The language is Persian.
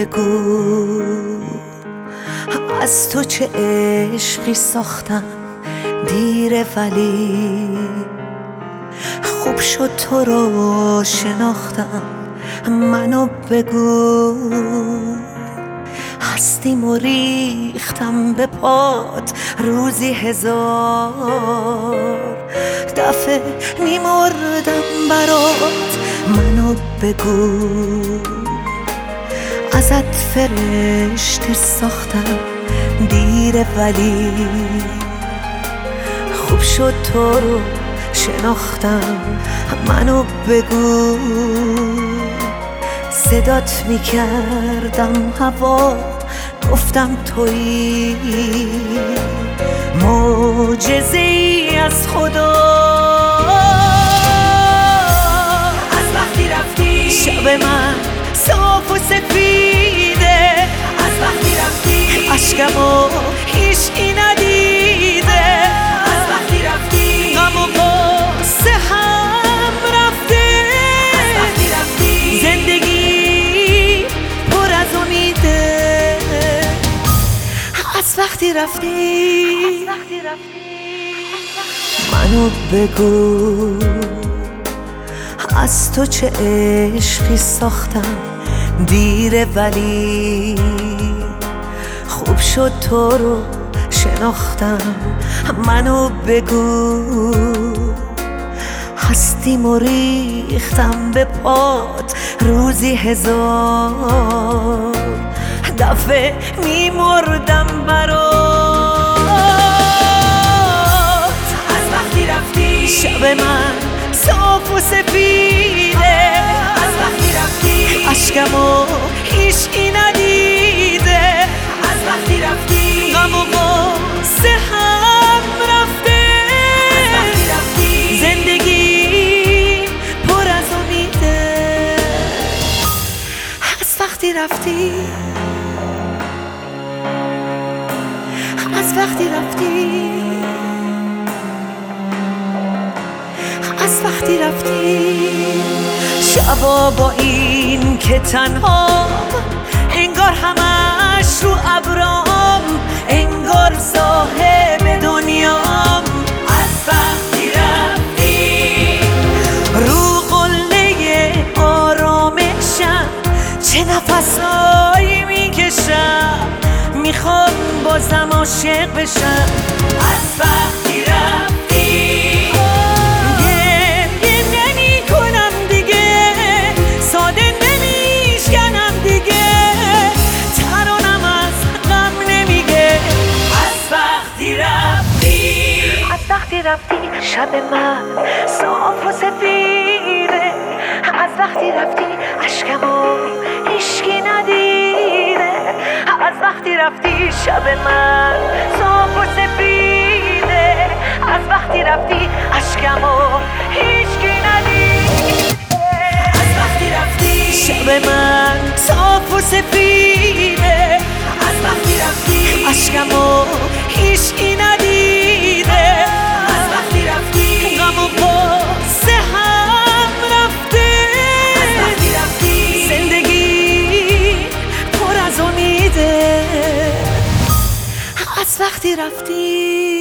بگو از تو چه عشقی ساختم دیره، ولی خوب شد تو رو شناختم. منو بگو هستیم و ریختم به پات روزی 1000 دفعه میمردم برات. منو بگو ازت فرشته ساختم دیره، ولی خوب شد تو رو شناختم. منو بگو صدات میکردم هوا، گفتم تویی معجزه ای از خدا. از وقتی رفتی شب من صاف و سفیده، از وقتی رفتی اشکمو هیچکی ندیده، از وقتی رفتی غم و غصه هم رفته، از وقتی رفتی زندگی پر از امیده. از وقتی رفتی منو بگو از تو چه عشقی ساختم دیره، ولی خوب شد تو رو شناختم. منو بگو هستیم و ریختم به پات روزی 1000 دفعه میمردم برات. از وقتی رفتی شب من صاف و سفیده، از وقتی رفتی اشکمو هیچکی ندیده، از وقتی رفتی غم و غصه هم رفته، از وقتی رفتی زندگی پر از امیده. از وقتی رفتی، از وقتی رفتی، از وقتی رفتی. شبا با این که تنها، انگار همش رو ابرام، انگار صاحب دنیام. از وقتی رفتی رو قله آرامشم چه نفسایی میکشم، میخوام بازم عاشق بشم. از وقتی رفتی گریه نمی کنم دیگه، ساده نمیشکنم دیگه، ترانم از غم نمیگه. از وقتی رفتی از وقتی رفتی شب من صاف و سفیده، از وقتی رفتی اشکمو هیچکی ندیده، از وقتی رفتی شب من صاف و سفیده، از وقتی رفتی اشکمو هیچکی ندیده. از وقتی رفتی شب من صاف و سفیده، از وقتی رفتی اشکمو هیچکی ندیده، از وقتی رفتی غم و غصه هم رفته، از وقتی رفتی زندگی پر از امیده. از وقتی رفتی